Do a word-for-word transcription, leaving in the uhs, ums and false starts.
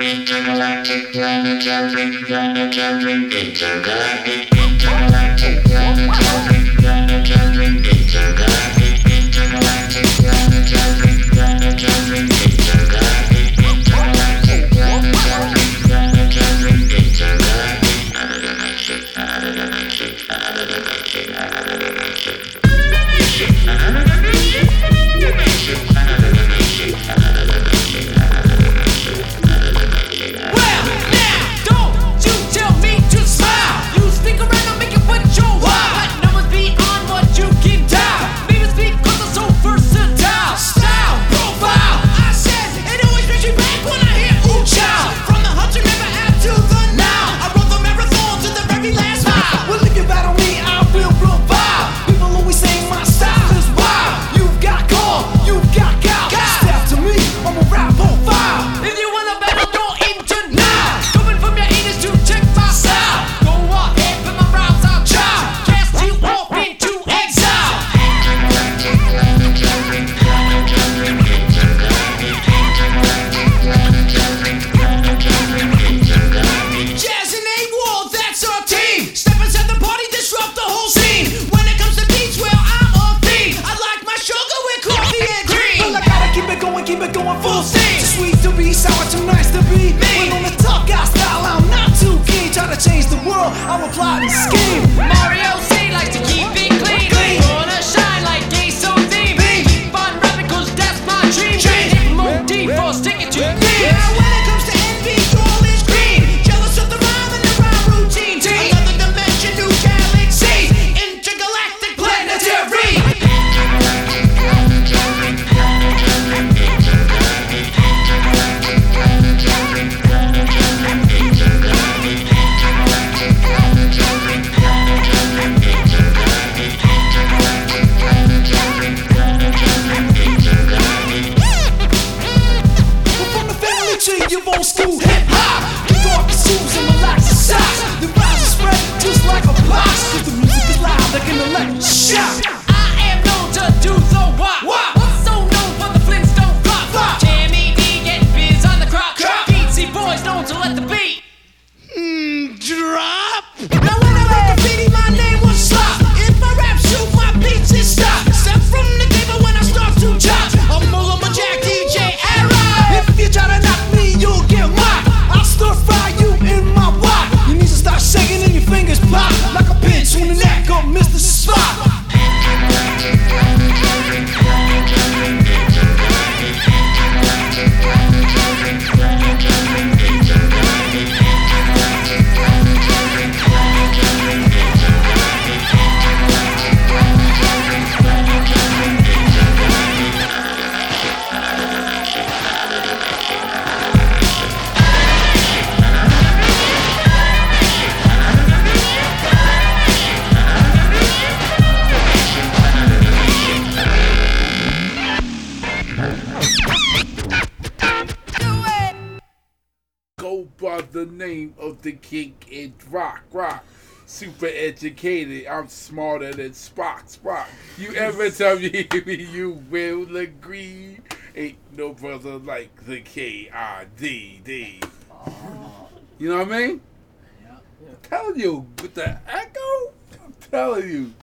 Intergalactic planetary, planetary, intergalactic, intergalactic, planetary, planetary, intergalactic, intergalactic, planetary, planetary, intergalactic, intergalactic, planetary, planetary, intergalactic, out of the matrix, out of the matrix, out of the matrix, out of the matrix. Out of the matrix, the matrix, out of the matrix, out of the matrix, out of the matrix. Well, now, don't you tell me to smile. You speak around and make it what you want. Let numbers beyond what you can dial. Maybe speak cause I'm so versatile. Style, profile, I said, it always brings me back when I hear ooh child. From the Hudson River out to the Nile, I run the marathon to the very last mile. Well, if you battle me, I will revive. People always say my style is wild. You've got core, you've got gal. Step to me, I'm a rap profile. If you wanna battle, don't aim tonight. Coming from your anus to check my style. Go ahead, put my rhymes out, child. Cast you off into exile. Intergalactic, planetary, planetary, intergalactic, intergalactic, planetary, planetary, intergalactic. Jazz and A-Wall, that's our team. Step inside the party, disrupt the whole scene. When it comes to beats, well, I'm a fiend. I like my sugar with coffee and cream. Well, I gotta keep it going, keep it going full steam. Too sweet to be sour, too nice to be me. When on the tough guy style, I'm not too keen. Try to change the world, I'm a plotting scheme. Mario C likes to keep it clean. Clean. Wanna shine like gay so theme. Keep on rapping cause that's my dream. Dream. More deep for sticking to me. Now when it comes to envy, all is green. Jealous of the rhyme and the rhyme routine. Another dimension, new galaxy. Intergalactic planetary. Intergalactic, planetary, planetary, intergalactic, intergalactic, planetary, planetary, intergalactic, intergalactic, planetary, planetary, intergalactic, intergalactic, planetary, planetary, intergalactic. We're from the family tree of old school hip hop. The dark shoes and relaxed socks. The rhymes are spread just like a box. Cause the music is loud like an electric shock. I am known to do the wop. So known for the Flintstone flop. flop. Jammy D getting biz on the crop. crop. Beatsy boys known to let the beat mm, drop. Now when I make graffiti, my name was Slop. If my rap shoot, my beats is stop. Step from the table when I start to chop. I'm Mulla, my Jack, D J, Arrow. If you try to knock me, you'll get mocked. I'll stir fry you in my wok. Your knees will start shaking and your fingers pop like a pinch on the neck of Mister Spock. Intergalactic, planetary, planetary, intergalactic, intergalactic, planetary, planetary, intergalactic, intergalactic, planetary, planetary, intergalactic, intergalactic, planetary, planetary, intergalactic. Out of the matrix, out of the matrix, out of the matrix, out of the Go by the name of the king in rock, rock. Super educated, I'm smarter than Spock, Spock. You ever tell me you will agree? Ain't no brother like the K I D D. You know what I mean? I'm telling you, with the echo, I'm telling you.